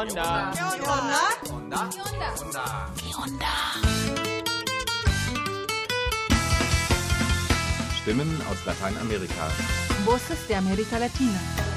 onda? ¿Qué onda? Onda. ¿Qué onda? Stimmen aus Lateinamerika. Voces de América Latina.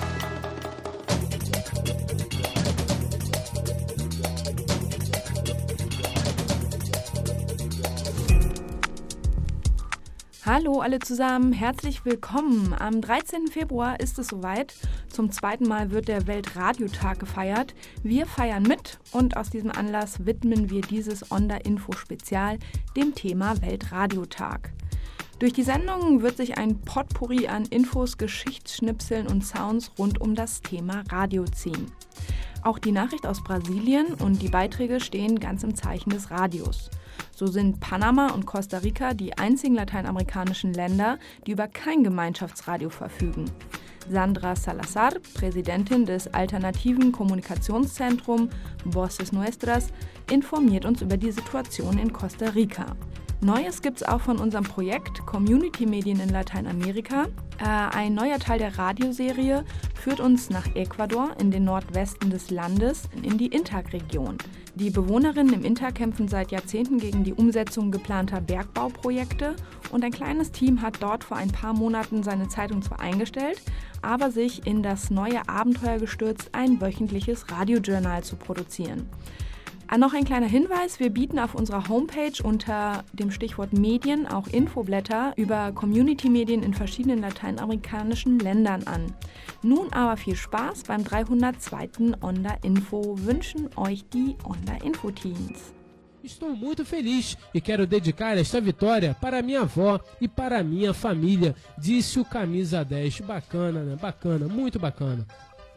Hallo alle zusammen, herzlich willkommen. Am 13. Februar ist es soweit. Zum zweiten Mal wird der Weltradiotag gefeiert. Wir feiern mit und aus diesem Anlass widmen wir dieses Onda-Info-Spezial dem Thema Weltradiotag. Durch die Sendung wird sich ein Potpourri an Infos, Geschichtsschnipseln und Sounds rund um das Thema Radio ziehen. Auch die Nachricht aus Brasilien und die Beiträge stehen ganz im Zeichen des Radios. So sind Panama und Costa Rica die einzigen lateinamerikanischen Länder, die über kein Gemeinschaftsradio verfügen. Sandra Salazar, Präsidentin des alternativen Kommunikationszentrums Voces Nuestras, informiert uns über die Situation in Costa Rica. Neues gibt's auch von unserem Projekt Community-Medien in Lateinamerika. Ein neuer Teil der Radioserie führt uns nach Ecuador in den Nordwesten des Landes, in die Intag-Region. Die Bewohnerinnen im Intag kämpfen seit Jahrzehnten gegen die Umsetzung geplanter Bergbauprojekte und ein kleines Team hat dort vor ein paar Monaten seine Zeitung zwar eingestellt, aber sich in das neue Abenteuer gestürzt, ein wöchentliches Radiojournal zu produzieren. Noch ein kleiner Hinweis, wir bieten auf unserer Homepage unter dem Stichwort Medien auch Infoblätter über Community-Medien in verschiedenen lateinamerikanischen Ländern an. Nun aber viel Spaß beim 302. Onda Info wünschen euch die Onda Info Teens. Estou muito feliz e quero dedicar esta vitória para minha avó e para minha família, disse o Camisa 10. Bacana, né? Bacana, muito bacana.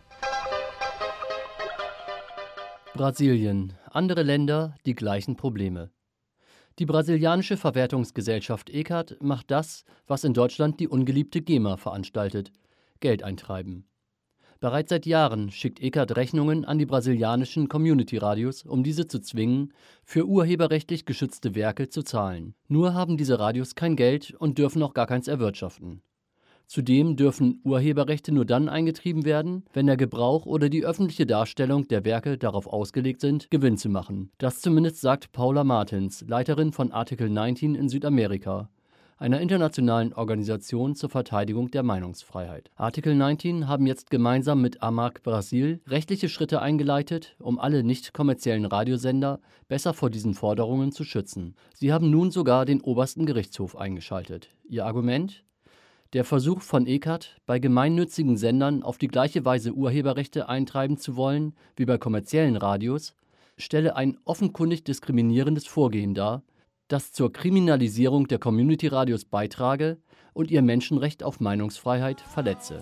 Brasilien. Andere Länder, die gleichen Probleme. Die brasilianische Verwertungsgesellschaft ECAT macht das, was in Deutschland die ungeliebte GEMA veranstaltet: Geld eintreiben. Bereits seit Jahren schickt ECAT Rechnungen an die brasilianischen Community-Radios, um diese zu zwingen, für urheberrechtlich geschützte Werke zu zahlen. Nur haben diese Radios kein Geld und dürfen auch gar keins erwirtschaften. Zudem dürfen Urheberrechte nur dann eingetrieben werden, wenn der Gebrauch oder die öffentliche Darstellung der Werke darauf ausgelegt sind, Gewinn zu machen. Das zumindest sagt Paula Martins, Leiterin von Article 19 in Südamerika, einer internationalen Organisation zur Verteidigung der Meinungsfreiheit. Article 19 haben jetzt gemeinsam mit AMAC Brasil rechtliche Schritte eingeleitet, um alle nicht kommerziellen Radiosender besser vor diesen Forderungen zu schützen. Sie haben nun sogar den obersten Gerichtshof eingeschaltet. Ihr Argument? Der Versuch von ECAT, bei gemeinnützigen Sendern auf die gleiche Weise Urheberrechte eintreiben zu wollen wie bei kommerziellen Radios, stelle ein offenkundig diskriminierendes Vorgehen dar, das zur Kriminalisierung der Community-Radios beitrage und ihr Menschenrecht auf Meinungsfreiheit verletze.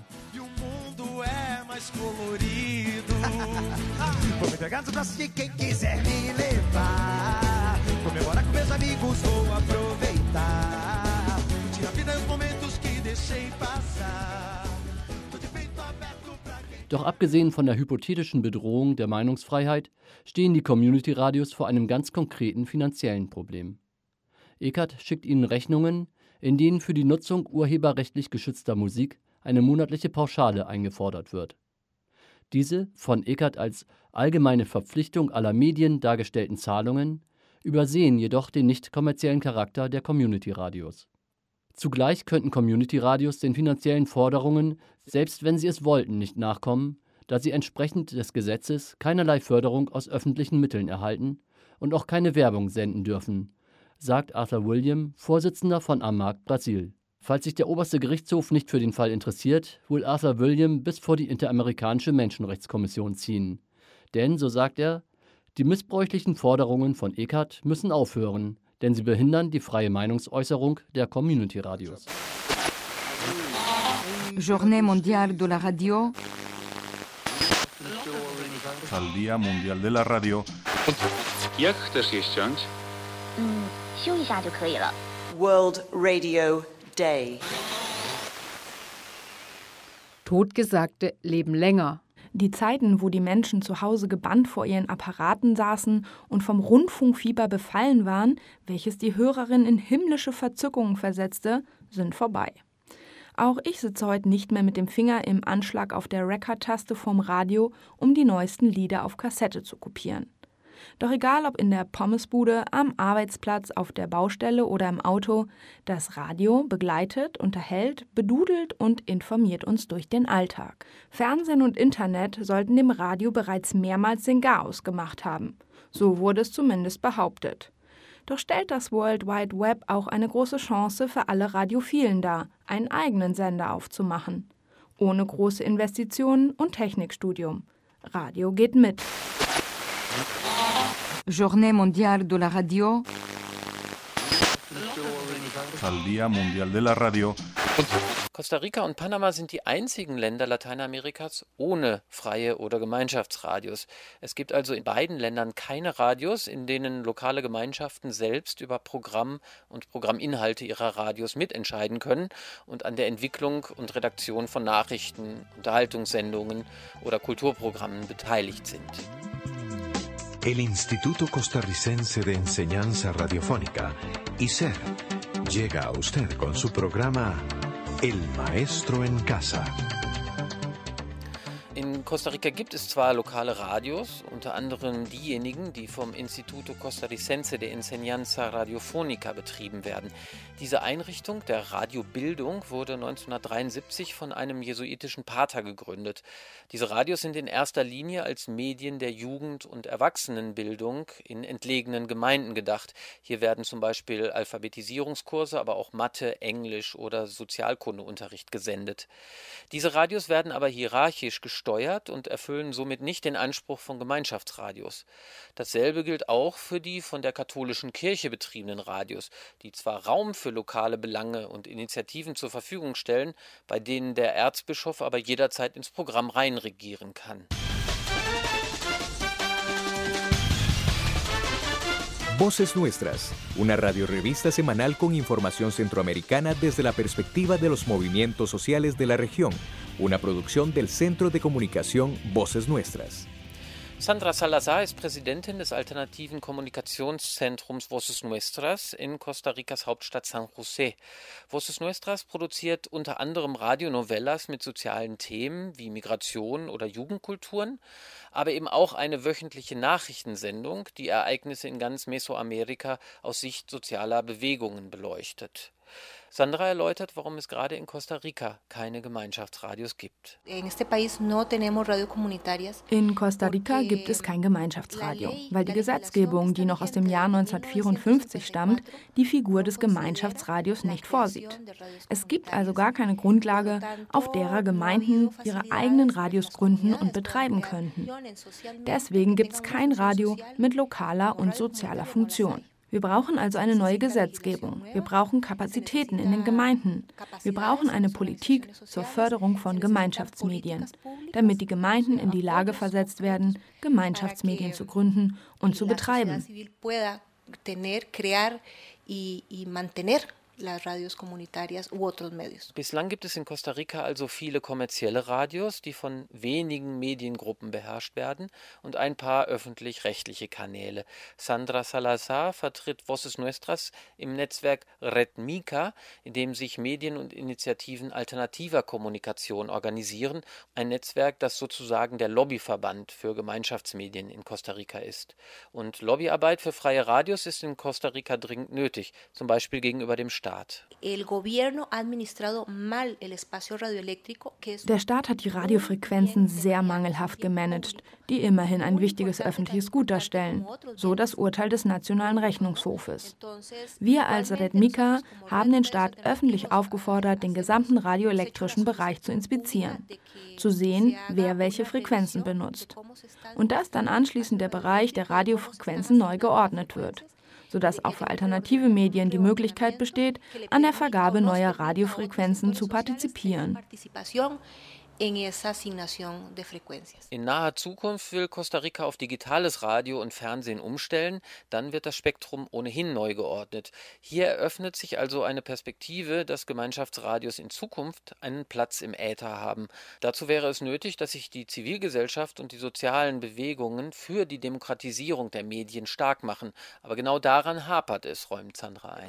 Doch abgesehen von der hypothetischen Bedrohung der Meinungsfreiheit stehen die Community-Radios vor einem ganz konkreten finanziellen Problem. ECAT schickt ihnen Rechnungen, in denen für die Nutzung urheberrechtlich geschützter Musik eine monatliche Pauschale eingefordert wird. Diese, von ECAT als allgemeine Verpflichtung aller Medien dargestellten Zahlungen, übersehen jedoch den nicht kommerziellen Charakter der Community-Radios. Zugleich könnten Community-Radios den finanziellen Forderungen, selbst wenn sie es wollten, nicht nachkommen, da sie entsprechend des Gesetzes keinerlei Förderung aus öffentlichen Mitteln erhalten und auch keine Werbung senden dürfen, sagt Arthur William, Vorsitzender von AMAC Brasil. Falls sich der oberste Gerichtshof nicht für den Fall interessiert, will Arthur William bis vor die Interamerikanische Menschenrechtskommission ziehen. Denn, so sagt er, die missbräuchlichen Forderungen von ECAT müssen aufhören, denn sie behindern die freie Meinungsäußerung der Community-Radios. Journée mondiale de la radio. El Día Mundial de la Radio. Jak chcesz je ściąć? 修一下就可以了。 World Radio Day. Totgesagte leben länger. Die Zeiten, wo die Menschen zu Hause gebannt vor ihren Apparaten saßen und vom Rundfunkfieber befallen waren, welches die Hörerin in himmlische Verzückungen versetzte, sind vorbei. Auch ich sitze heute nicht mehr mit dem Finger im Anschlag auf der Record-Taste vorm Radio, um die neuesten Lieder auf Kassette zu kopieren. Doch egal ob in der Pommesbude, am Arbeitsplatz, auf der Baustelle oder im Auto, das Radio begleitet, unterhält, bedudelt und informiert uns durch den Alltag. Fernsehen und Internet sollten dem Radio bereits mehrmals den Garaus gemacht haben. So wurde es zumindest behauptet. Doch stellt das World Wide Web auch eine große Chance für alle Radiophilen dar, einen eigenen Sender aufzumachen. Ohne große Investitionen und Technikstudium. Radio geht mit. Journée mondiale de la radio. Al Día Mundial de la Radio. Costa Rica und Panama sind die einzigen Länder Lateinamerikas ohne freie oder Gemeinschaftsradios. Es gibt also in beiden Ländern keine Radios, in denen lokale Gemeinschaften selbst über Programm und Programminhalte ihrer Radios mitentscheiden können und an der Entwicklung und Redaktion von Nachrichten, Unterhaltungssendungen oder Kulturprogrammen beteiligt sind. El Instituto Costarricense de Enseñanza Radiofónica, ICER, llega a usted con su programa El Maestro en Casa. In Costa Rica gibt es zwar lokale Radios, unter anderem diejenigen, die vom Instituto Costarricense de Enseñanza Radiofónica betrieben werden. Diese Einrichtung der Radiobildung wurde 1973 von einem jesuitischen Pater gegründet. Diese Radios sind in erster Linie als Medien der Jugend- und Erwachsenenbildung in entlegenen Gemeinden gedacht. Hier werden zum Beispiel Alphabetisierungskurse, aber auch Mathe, Englisch oder Sozialkundeunterricht gesendet. Diese Radios werden aber hierarchisch gesteuert und erfüllen somit nicht den Anspruch von Gemeinschaftsradios. Dasselbe gilt auch für die von der katholischen Kirche betriebenen Radios, die zwar Raum für lokale Belange und Initiativen zur Verfügung stellen, bei denen der Erzbischof aber jederzeit ins Programm reinregieren kann. Voces Nuestras, una radiorevista semanal con información centroamericana desde la perspectiva de los movimientos sociales de la región, una producción del Centro de Comunicación Voces Nuestras. Sandra Salazar ist Präsidentin des alternativen Kommunikationszentrums Voces Nuestras in Costa Ricas Hauptstadt San José. Voces Nuestras produziert unter anderem Radionovellas mit sozialen Themen wie Migration oder Jugendkulturen, aber eben auch eine wöchentliche Nachrichtensendung, die Ereignisse in ganz Mesoamerika aus Sicht sozialer Bewegungen beleuchtet. Sandra erläutert, warum es gerade in Costa Rica keine Gemeinschaftsradios gibt. In Costa Rica gibt es kein Gemeinschaftsradio, weil die Gesetzgebung, die noch aus dem Jahr 1954 stammt, die Figur des Gemeinschaftsradios nicht vorsieht. Es gibt also gar keine Grundlage, auf derer Gemeinden ihre eigenen Radios gründen und betreiben könnten. Deswegen gibt es kein Radio mit lokaler und sozialer Funktion. Wir brauchen also eine neue Gesetzgebung. Wir brauchen Kapazitäten in den Gemeinden. Wir brauchen eine Politik zur Förderung von Gemeinschaftsmedien, damit die Gemeinden in die Lage versetzt werden, Gemeinschaftsmedien zu gründen und zu betreiben. Bislang gibt es in Costa Rica also viele kommerzielle Radios, die von wenigen Mediengruppen beherrscht werden und ein paar öffentlich-rechtliche Kanäle. Sandra Salazar vertritt Voces Nuestras im Netzwerk Red Mica, in dem sich Medien und Initiativen alternativer Kommunikation organisieren. Ein Netzwerk, das sozusagen der Lobbyverband für Gemeinschaftsmedien in Costa Rica ist. Und Lobbyarbeit für freie Radios ist in Costa Rica dringend nötig, zum Beispiel gegenüber dem Staat. Der Staat hat die Radiofrequenzen sehr mangelhaft gemanagt, die immerhin ein wichtiges öffentliches Gut darstellen, so das Urteil des Nationalen Rechnungshofes. Wir als Red Mica haben den Staat öffentlich aufgefordert, den gesamten radioelektrischen Bereich zu inspizieren, zu sehen, wer welche Frequenzen benutzt. Und dass dann anschließend der Bereich der Radiofrequenzen neu geordnet wird, sodass auch für alternative Medien die Möglichkeit besteht, an der Vergabe neuer Radiofrequenzen zu partizipieren. In naher Zukunft will Costa Rica auf digitales Radio und Fernsehen umstellen, dann wird das Spektrum ohnehin neu geordnet. Hier eröffnet sich also eine Perspektive, dass Gemeinschaftsradios in Zukunft einen Platz im Äther haben. Dazu wäre es nötig, dass sich die Zivilgesellschaft und die sozialen Bewegungen für die Demokratisierung der Medien stark machen. Aber genau daran hapert es, räumt Sandra ein.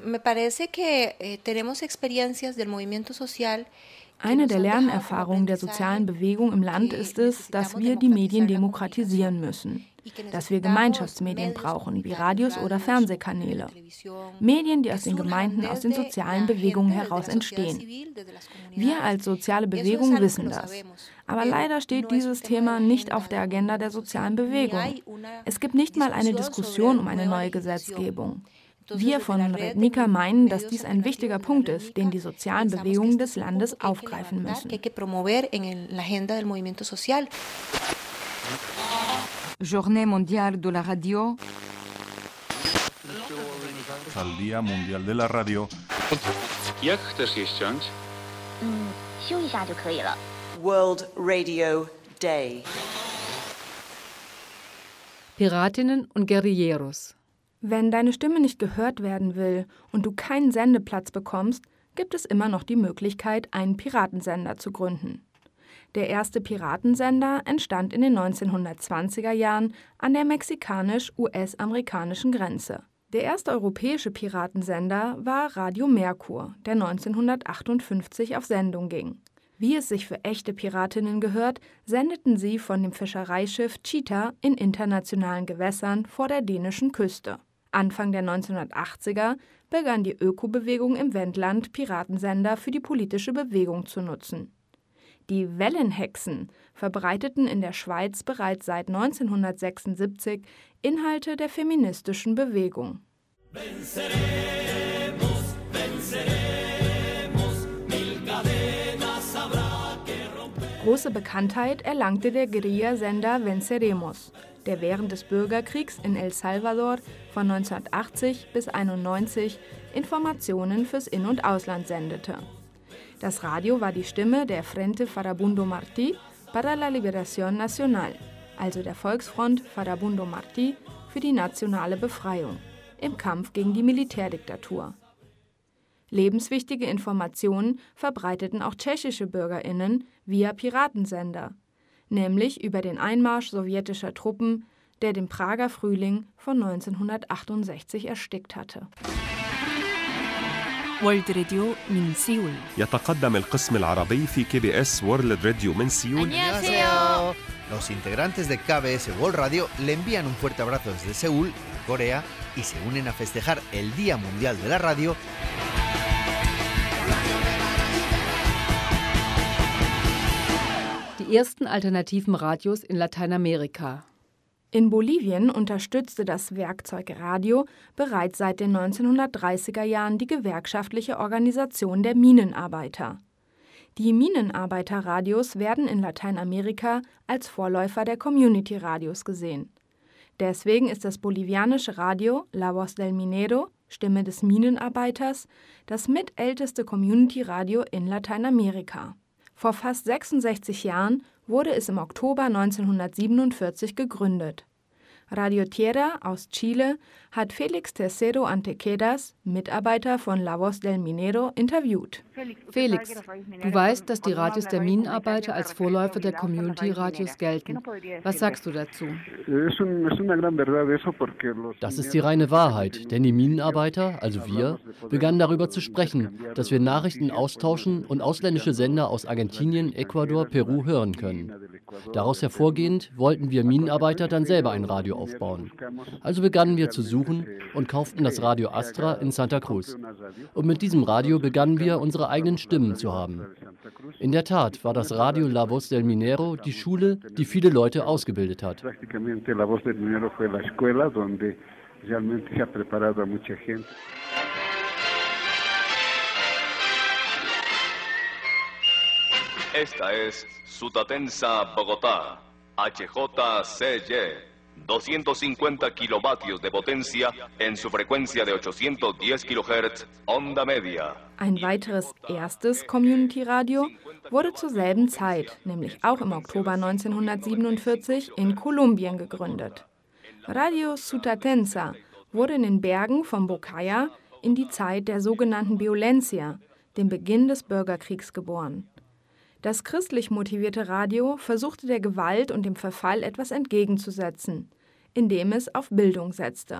Eine der Lernerfahrungen der sozialen Bewegung im Land ist es, dass wir die Medien demokratisieren müssen. Dass wir Gemeinschaftsmedien brauchen, wie Radios oder Fernsehkanäle. Medien, die aus den Gemeinden, aus den sozialen Bewegungen heraus entstehen. Wir als soziale Bewegung wissen das. Aber leider steht dieses Thema nicht auf der Agenda der sozialen Bewegung. Es gibt nicht mal eine Diskussion um eine neue Gesetzgebung. Wir von Red Nica meinen, dass dies ein wichtiger Punkt ist, den die sozialen Bewegungen des Landes aufgreifen müssen. Journée mondiale de la radio. Día Mundial de la Radio. Jak chcesz je ściąć? 修一下就可以了。 World Radio Day. Piratinnen und Guerilleros. Wenn deine Stimme nicht gehört werden will und du keinen Sendeplatz bekommst, gibt es immer noch die Möglichkeit, einen Piratensender zu gründen. Der erste Piratensender entstand in den 1920er Jahren an der mexikanisch-US-amerikanischen Grenze. Der erste europäische Piratensender war Radio Merkur, der 1958 auf Sendung ging. Wie es sich für echte Piratinnen gehört, sendeten sie von dem Fischereischiff Cheetah in internationalen Gewässern vor der dänischen Küste. Anfang der 1980er begann die Ökobewegung im Wendland, Piratensender für die politische Bewegung zu nutzen. Die Wellenhexen verbreiteten in der Schweiz bereits seit 1976 Inhalte der feministischen Bewegung. Große Bekanntheit erlangte der Guerilla-Sender Venceremos, der während des Bürgerkriegs in El Salvador von 1980 bis 1991 Informationen fürs In- und Ausland sendete. Das Radio war die Stimme der Frente Farabundo Martí para la Liberación Nacional, also der Volksfront Farabundo Martí für die nationale Befreiung, im Kampf gegen die Militärdiktatur. Lebenswichtige Informationen verbreiteten auch tschechische BürgerInnen via Piratensender, nämlich über den Einmarsch sowjetischer Truppen, der den Prager Frühling von 1968 erstickt hatte. World Radio من سيول. يتقدم القسم العربي في KBS World Radio من سيول. ¡Annyeonghaseyo! Los integrantes de KBS World Radio le envían un fuerte abrazo desde Seúl, Corea, y se unen a festejar el Día Mundial de la Radio. Die ersten alternativen Radios in Lateinamerika. In Bolivien unterstützte das Werkzeug Radio bereits seit den 1930er Jahren die gewerkschaftliche Organisation der Minenarbeiter. Die Minenarbeiterradios werden in Lateinamerika als Vorläufer der Community-Radios gesehen. Deswegen ist das bolivianische Radio La Voz del Minero, Stimme des Minenarbeiters, das mitälteste Community-Radio in Lateinamerika. Vor fast 66 Jahren wurde es im Oktober 1947 gegründet. Radio Tierra aus Chile hat Felix Tercero Antequedas, Mitarbeiter von La Voz del Minero, interviewt. Felix, du weißt, dass die Radios der Minenarbeiter als Vorläufer der Community-Radios gelten. Was sagst du dazu? Das ist die reine Wahrheit, denn die Minenarbeiter, also wir, begannen darüber zu sprechen, dass wir Nachrichten austauschen und ausländische Sender aus Argentinien, Ecuador, Peru hören können. Daraus hervorgehend wollten wir Minenarbeiter dann selber ein Radio aufbauen. Also begannen wir zu suchen und kauften das Radio Astra in Santa Cruz. Und mit diesem Radio begannen wir, unsere eigenen Stimmen zu haben. In der Tat war das Radio La Voz del Minero die Schule, die viele Leute ausgebildet hat. Esta es Sutatensa, Bogotá, HJCY 250 kilovatios de potencia en su frecuencia de 810 kHz, onda media. Ein weiteres erstes Community-Radio wurde zur selben Zeit, nämlich auch im Oktober 1947, in Kolumbien gegründet. Radio Sutatensa wurde in den Bergen von Bocaya in die Zeit der sogenannten Violencia, dem Beginn des Bürgerkriegs, geboren. Das christlich motivierte Radio versuchte der Gewalt und dem Verfall etwas entgegenzusetzen, indem es auf Bildung setzte.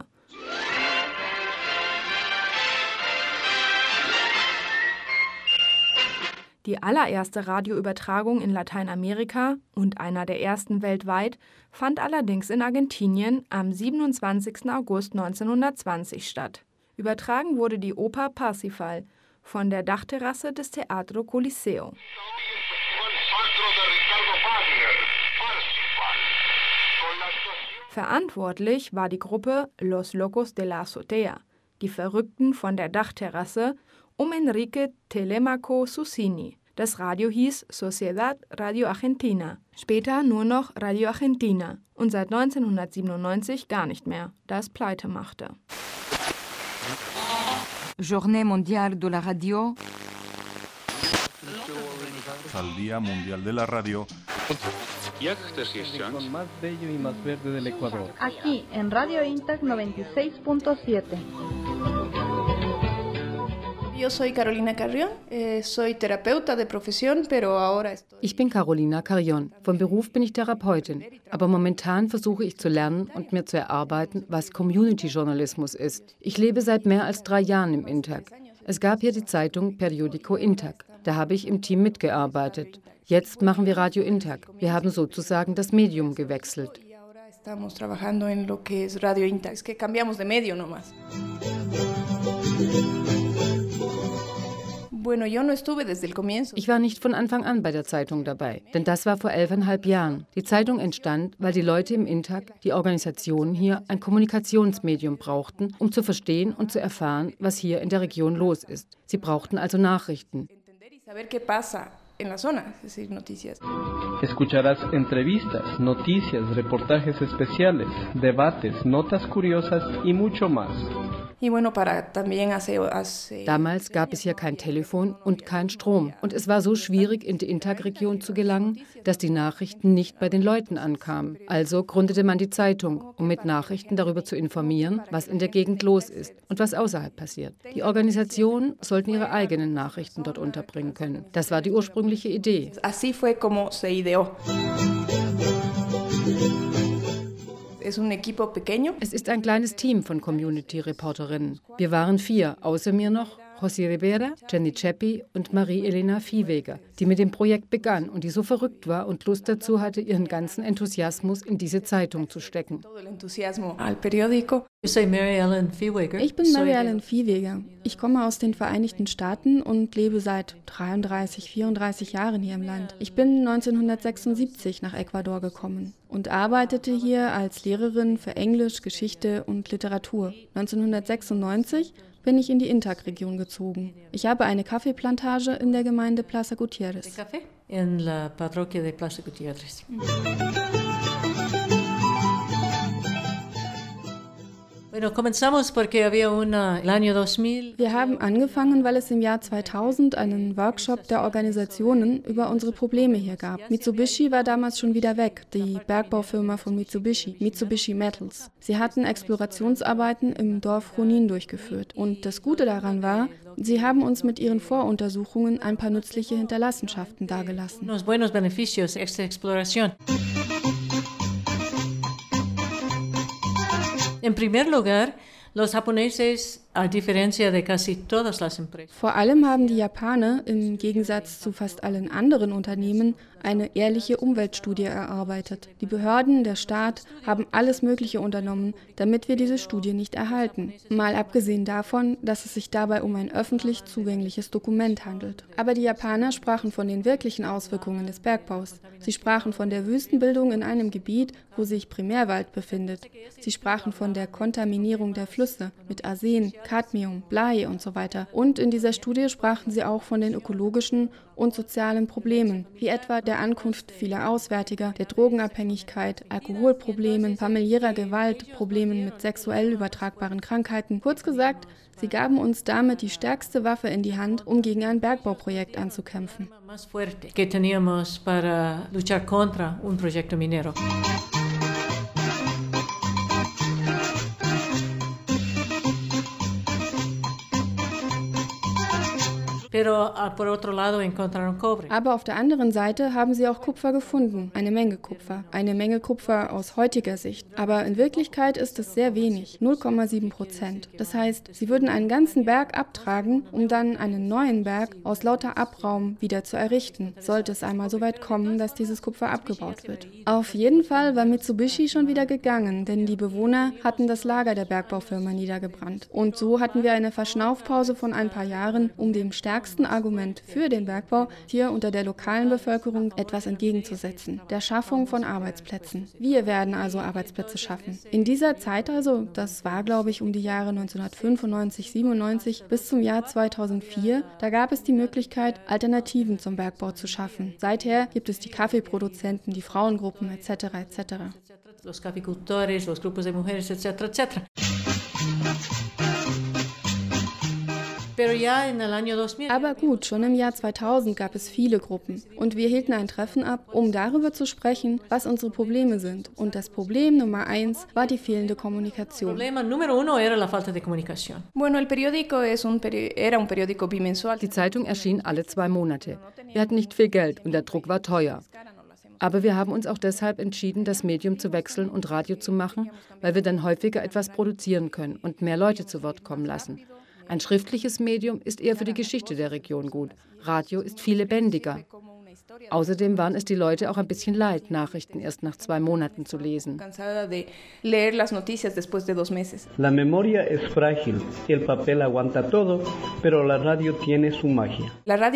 Die allererste Radioübertragung in Lateinamerika und einer der ersten weltweit fand allerdings in Argentinien am 27. August 1920 statt. Übertragen wurde die Oper Parsifal von der Dachterrasse des Teatro Coliseo. Verantwortlich war die Gruppe Los Locos de la Azotea, die Verrückten von der Dachterrasse, um Enrique Telemaco Susini. Das Radio hieß Sociedad Radio Argentina, später nur noch Radio Argentina und seit 1997 gar nicht mehr, da es Pleite machte. Journée mondiale de la radio. Al Día Mundial de la Radio. Aquí en Radio Intac 96.7. Yo soy Carolina Carrión, soy terapeuta de profesión, pero ahora estoy... Ich bin Carolina Carrión. Von Beruf bin ich Therapeutin. Aber momentan versuche ich zu lernen und mir zu erarbeiten, was Community-Journalismus ist. Ich lebe seit mehr als 3 Jahren im Intac. Es gab hier die Zeitung Periódico Intac. Da habe ich im Team mitgearbeitet. Jetzt machen wir Radio Intac. Wir haben sozusagen das Medium gewechselt. Estamos trabajando en lo que es Radio Intac. Es que cambiamos de medio nomás. Ich war nicht von Anfang an bei der Zeitung dabei, denn das war vor 11,5 Jahren. Die Zeitung entstand, weil die Leute im Intac, die Organisationen hier, ein Kommunikationsmedium brauchten, um zu verstehen und zu erfahren, was hier in der Region los ist. Sie brauchten also Nachrichten. En la zona, es decir, noticias. Escucharás entrevistas, noticias, reportajes especiales, debates, notas curiosas y mucho más. Y bueno, para también Damals gab es hier kein Telefon und kein Strom. Und es war so schwierig, in die Intac-Region zu gelangen, dass die Nachrichten nicht bei den Leuten ankamen. Also gründete man die Zeitung, um mit Nachrichten darüber zu informieren, was in der Gegend los ist und was außerhalb passiert. Die Organisationen sollten ihre eigenen Nachrichten dort unterbringen können. Das war die ursprüngliche Idee. Así fue como se ideó. Es ist ein kleines Team von Community-Reporterinnen. Wir waren 4, außer mir noch José Rivera, Jenny Chappi und Marie-Elena Viehweger, die mit dem Projekt begann und die so verrückt war und Lust dazu hatte, ihren ganzen Enthusiasmus in diese Zeitung zu stecken. Ich bin Mary-Ellen Viehweger. Ich komme aus den Vereinigten Staaten und lebe seit 33, 34 Jahren hier im Land. Ich bin 1976 nach Ecuador gekommen und arbeitete hier als Lehrerin für Englisch, Geschichte und Literatur. 1996 bin ich in die Intac-Region gezogen. Ich habe eine Kaffeeplantage in der Gemeinde Plaza Gutiérrez. En la parroquia de Plaza Gutiérrez. Wir haben angefangen, weil es im Jahr 2000 einen Workshop der Organisationen über unsere Probleme hier gab. Mitsubishi war damals schon wieder weg, die Bergbaufirma von Mitsubishi, Mitsubishi Metals. Sie hatten Explorationsarbeiten im Dorf Junín durchgeführt. Und das Gute daran war, sie haben uns mit ihren Voruntersuchungen ein paar nützliche Hinterlassenschaften dargelassen. En primer lugar, los japoneses, a diferencia de casi todas las empresas. Vor allem haben die Japaner im Gegensatz zu fast allen anderen Unternehmen eine ehrliche Umweltstudie erarbeitet. Die Behörden, der Staat haben alles Mögliche unternommen, damit wir diese Studie nicht erhalten. Mal abgesehen davon, dass es sich dabei um ein öffentlich zugängliches Dokument handelt. Aber die Japaner sprachen von den wirklichen Auswirkungen des Bergbaus. Sie sprachen von der Wüstenbildung in einem Gebiet, wo sich Primärwald befindet. Sie sprachen von der Kontaminierung der Flüsse mit Arsen, Cadmium, Blei und so weiter. Und in dieser Studie sprachen sie auch von den ökologischen und sozialen Problemen, wie etwa der Ankunft vieler Auswärtiger, der Drogenabhängigkeit, Alkoholproblemen, familiärer Gewalt, Problemen mit sexuell übertragbaren Krankheiten. Kurz gesagt, sie gaben uns damit die stärkste Waffe in die Hand, um gegen ein Bergbauprojekt anzukämpfen. Aber auf der anderen Seite haben sie auch Kupfer gefunden, eine Menge Kupfer aus heutiger Sicht. Aber in Wirklichkeit ist es sehr wenig, 0,7%. Das heißt, sie würden einen ganzen Berg abtragen, um dann einen neuen Berg aus lauter Abraum wieder zu errichten, sollte es einmal so weit kommen, dass dieses Kupfer abgebaut wird. Auf jeden Fall war Mitsubishi schon wieder gegangen, denn die Bewohner hatten das Lager der Bergbaufirma niedergebrannt. Und so hatten wir eine Verschnaufpause von ein paar Jahren, um dem stärksten Argument für den Bergbau hier unter der lokalen Bevölkerung etwas entgegenzusetzen, der Schaffung von Arbeitsplätzen. Wir werden also Arbeitsplätze schaffen. In dieser Zeit also, das war glaube ich um die Jahre 1995, 97 bis zum Jahr 2004, da gab es die Möglichkeit, Alternativen zum Bergbau zu schaffen. Seither gibt es die Kaffeeproduzenten, die Frauengruppen etc. etc. Los caficultores, los grupos de mujeres etc. etc. Aber gut, schon im Jahr 2000 gab es viele Gruppen und wir hielten ein Treffen ab, um darüber zu sprechen, was unsere Probleme sind. Und das Problem Nummer 1 war die fehlende Kommunikation. Die Zeitung erschien alle 2 Monate. Wir hatten nicht viel Geld und der Druck war teuer. Aber wir haben uns auch deshalb entschieden, das Medium zu wechseln und Radio zu machen, weil wir dann häufiger etwas produzieren können und mehr Leute zu Wort kommen lassen. Ein schriftliches Medium ist eher für die Geschichte der Region gut. Radio ist viel lebendiger. Außerdem waren es die Leute auch ein bisschen leid, Nachrichten erst nach 2 Monaten zu lesen. La memoria es frágil. El papel aguanta todo, pero la radio tiene su magia.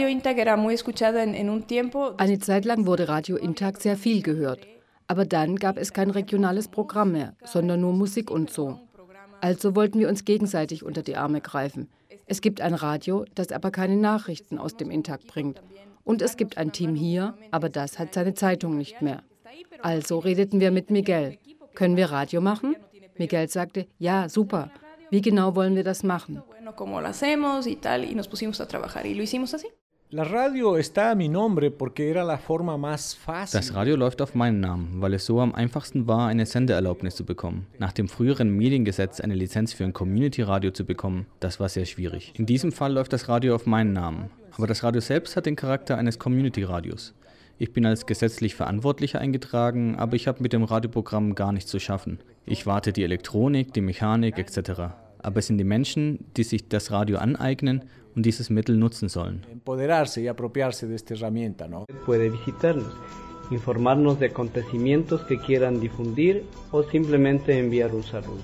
Eine Zeit lang wurde Radio Intag sehr viel gehört. Aber dann gab es kein regionales Programm mehr, sondern nur Musik und so. Also wollten wir uns gegenseitig unter die Arme greifen. Es gibt ein Radio, das aber keine Nachrichten aus dem Intag bringt. Und es gibt ein Team hier, aber das hat seine Zeitung nicht mehr. Also redeten wir mit Miguel. Können wir Radio machen? Miguel sagte, ja, super. Wie genau wollen wir das machen? Das Radio läuft auf meinen Namen, weil es so am einfachsten war, eine Sendeerlaubnis zu bekommen. Nach dem früheren Mediengesetz eine Lizenz für ein Community-Radio zu bekommen, das war sehr schwierig. In diesem Fall läuft das Radio auf meinen Namen. Aber das Radio selbst hat den Charakter eines Community-Radios. Ich bin als gesetzlich Verantwortlicher eingetragen, aber ich habe mit dem Radioprogramm gar nichts zu schaffen. Ich warte die Elektronik, die Mechanik etc. Aber es sind die Menschen, die sich das Radio aneignen und dieses Mittel nutzen sollen. Puede visitarnos, informarnos de acontecimientos que quieran difundir o simplemente enviar un saludo.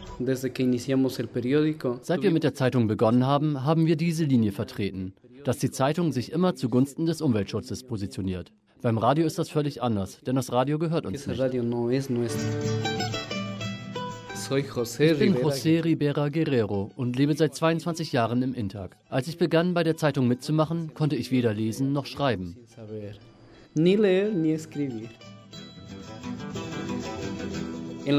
Seit wir mit der Zeitung begonnen haben, haben wir diese Linie vertreten, dass die Zeitung sich immer zugunsten des Umweltschutzes positioniert. Beim Radio ist das völlig anders, denn das Radio gehört uns nicht. Ich bin José Rivera Guerrero und lebe seit 22 Jahren im Intag. Als ich begann, bei der Zeitung mitzumachen, konnte ich weder lesen noch schreiben. Ni leer ni escribir. Im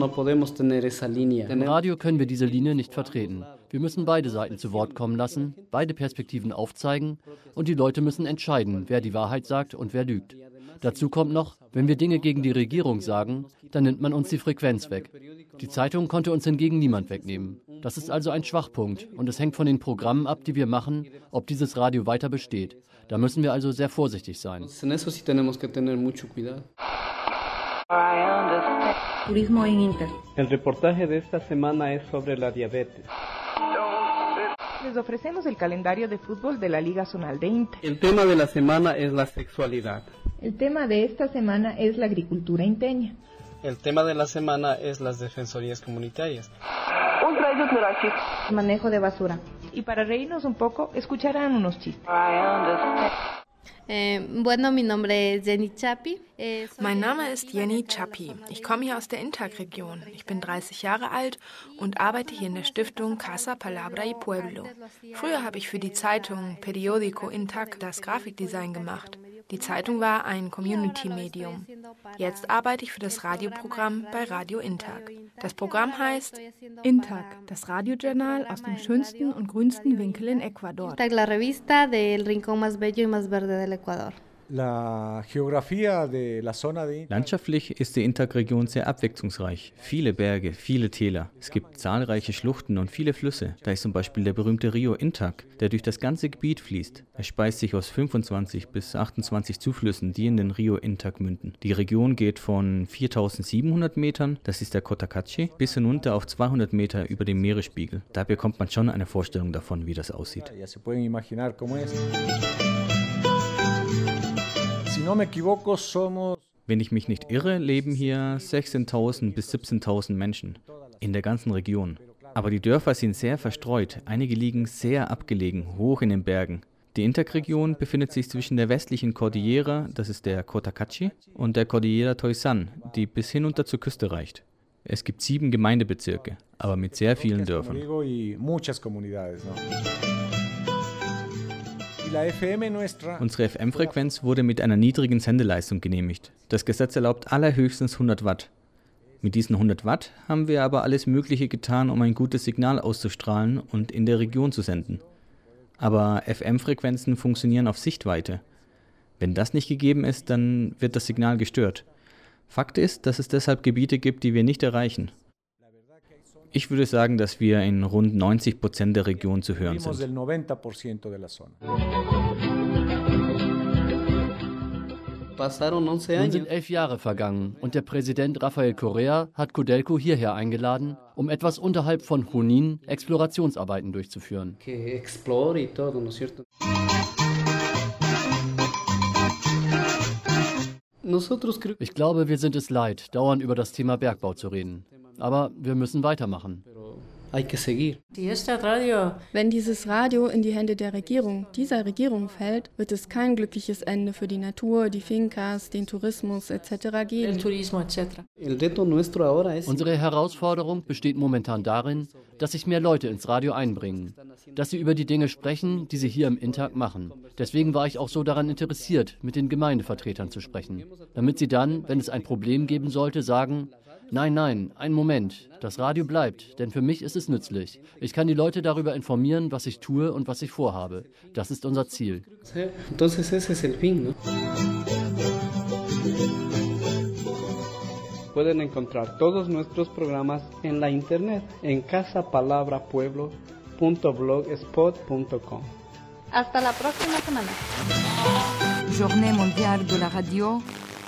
Radio können wir diese Linie nicht vertreten. Wir müssen beide Seiten zu Wort kommen lassen, beide Perspektiven aufzeigen und die Leute müssen entscheiden, wer die Wahrheit sagt und wer lügt. Dazu kommt noch, wenn wir Dinge gegen die Regierung sagen, dann nimmt man uns die Frequenz weg. Die Zeitung konnte uns hingegen niemand wegnehmen. Das ist also ein Schwachpunkt und es hängt von den Programmen ab, die wir machen, ob dieses Radio weiter besteht. Da müssen wir also sehr vorsichtig sein. Turismo en Inter. El reportaje de esta semana es sobre la diabetes. Les ofrecemos el calendario de fútbol de la Liga Zonal de Inter. El tema de la semana es la sexualidad. El tema de esta semana es la agricultura inteña. El tema de la semana es las defensorías comunitarias. Manejo de basura. Y para reírnos un poco, escucharán unos chistes. Mein Name ist Jenny Chapi. Ich komme hier aus der Intag-Region. Ich bin 30 Jahre alt und arbeite hier in der Stiftung Casa Palabra y Pueblo. Früher habe ich für die Zeitung Periódico Intag das Grafikdesign gemacht. Die Zeitung war ein Community-Medium. Jetzt arbeite ich für das Radioprogramm bei Radio Intag. Das Programm heißt Intag, das Radiojournal aus dem schönsten und grünsten Winkel in Ecuador. La revista del rincón más bello y más verde del Ecuador. Landschaftlich ist die Intag-Region sehr abwechslungsreich. Viele Berge, viele Täler. Es gibt zahlreiche Schluchten und viele Flüsse. Da ist zum Beispiel der berühmte Rio Intag, der durch das ganze Gebiet fließt. Er speist sich aus 25 bis 28 Zuflüssen, die in den Rio Intag münden. Die Region geht von 4.700 Metern, das ist der Cotacachi, bis hinunter auf 200 Meter über dem Meeresspiegel. Da bekommt man schon eine Vorstellung davon, wie das aussieht. Wenn ich mich nicht irre, leben hier 16.000 bis 17.000 Menschen in der ganzen Region. Aber die Dörfer sind sehr verstreut. Einige liegen sehr abgelegen, hoch in den Bergen. Die Intag-Region befindet sich zwischen der westlichen Cordillera, das ist der Cotacachi, und der Cordillera Toisan, die bis hinunter zur Küste reicht. Es gibt 7 Gemeindebezirke, aber mit sehr vielen Dörfern. Unsere FM-Frequenz wurde mit einer niedrigen Sendeleistung genehmigt. Das Gesetz erlaubt allerhöchstens 100 Watt. Mit diesen 100 Watt haben wir aber alles Mögliche getan, um ein gutes Signal auszustrahlen und in der Region zu senden. Aber FM-Frequenzen funktionieren auf Sichtweite. Wenn das nicht gegeben ist, dann wird das Signal gestört. Fakt ist, dass es deshalb Gebiete gibt, die wir nicht erreichen. Ich würde sagen, dass wir in rund 90% der Region zu hören sind. Nun sind 11 Jahre vergangen und der Präsident Rafael Correa hat Codelco hierher eingeladen, um etwas unterhalb von Junín Explorationsarbeiten durchzuführen. Ich glaube, wir sind es leid, dauernd über das Thema Bergbau zu reden. Aber wir müssen weitermachen. Wenn dieses Radio in die Hände der Regierung, dieser Regierung fällt, wird es kein glückliches Ende für die Natur, die Fincas, den Tourismus etc. geben. Unsere Herausforderung besteht momentan darin, dass sich mehr Leute ins Radio einbringen, dass sie über die Dinge sprechen, die sie hier im Intag machen. Deswegen war ich auch so daran interessiert, mit den Gemeindevertretern zu sprechen, damit sie dann, wenn es ein Problem geben sollte, sagen: Nein, einen Moment, das Radio bleibt, denn für mich ist es nützlich. Ich kann die Leute darüber informieren, was ich tue und was ich vorhabe. Das ist unser Ziel. Pueden encontrar todos nuestros programas en la internet en casapalabrapueblo.blogspot.com. Hasta la próxima semana. Journée mondiale de la radio.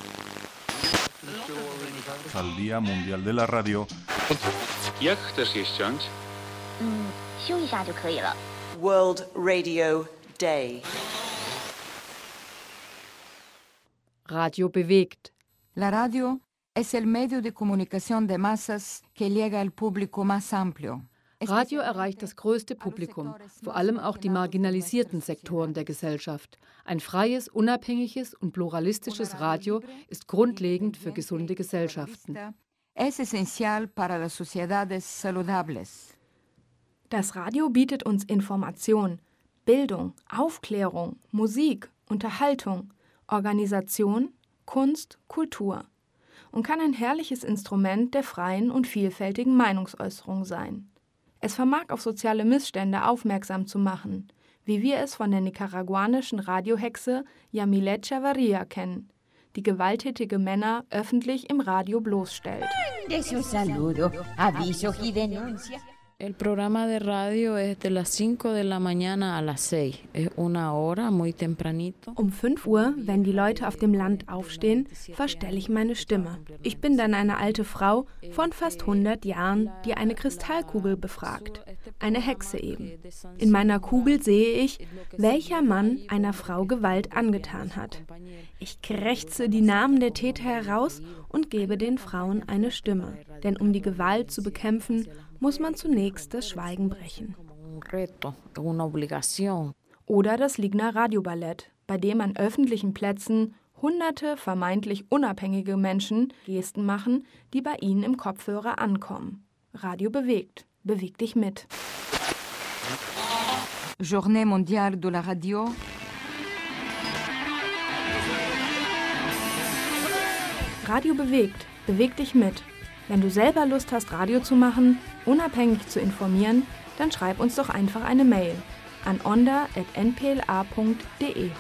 Al Día Mundial de la Radio. Jak chcesz je ściąć? 修一下就可以了。 World Radio Day. Radio bewegt. La radio es el medio de comunicación de masas que llega al público más amplio. Radio erreicht das größte Publikum, vor allem auch die marginalisierten Sektoren der Gesellschaft. Ein freies, unabhängiges und pluralistisches Radio ist grundlegend für gesunde Gesellschaften. Es esencial para las sociedades saludables. Das Radio bietet uns Information, Bildung, Aufklärung, Musik, Unterhaltung, Organisation, Kunst, Kultur und kann ein herrliches Instrument der freien und vielfältigen Meinungsäußerung sein. Es vermag auf soziale Missstände aufmerksam zu machen, wie wir es von der nicaraguanischen Radiohexe Yamile Chavarria kennen, die gewalttätige Männer öffentlich im Radio bloßstellt. El programa de radio es de las 5 de la mañana a las 6. Es una hora muy tempranito. Um 5 Uhr, wenn die Leute auf dem Land aufstehen, verstelle ich meine Stimme. Ich bin dann eine alte Frau von fast 100 Jahren, die eine Kristallkugel befragt. Eine Hexe eben. In meiner Kugel sehe ich, welcher Mann einer Frau Gewalt angetan hat. Ich krächze die Namen der Täter heraus und gebe den Frauen eine Stimme. Denn um die Gewalt zu bekämpfen, muss man zunächst das Schweigen brechen. Oder das Ligner Radioballett. bei dem an öffentlichen Plätzen hunderte vermeintlich unabhängige Menschen Gesten machen, die bei ihnen im Kopfhörer ankommen. Radio bewegt. Beweg dich mit. Journée mondiale de la radio. Radio bewegt. Beweg dich mit. Wenn du selber Lust hast, Radio zu machen, unabhängig zu informieren, dann schreib uns doch einfach eine Mail an onda@npla.de.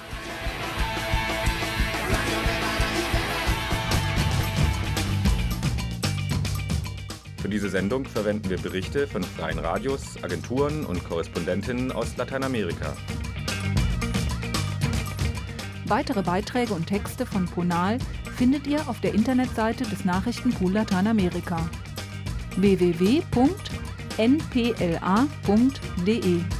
Für diese Sendung verwenden wir Berichte von freien Radios, Agenturen und Korrespondentinnen aus Lateinamerika. Weitere Beiträge und Texte von Ponal findet ihr auf der Internetseite des Nachrichtenpool Lateinamerika www.npla.de.